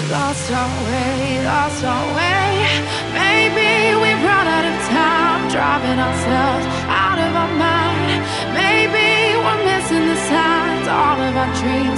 lost our way. Maybe we've run out of time, driving ourselves out of our mind. Maybe we're missing the signs, all of our dreams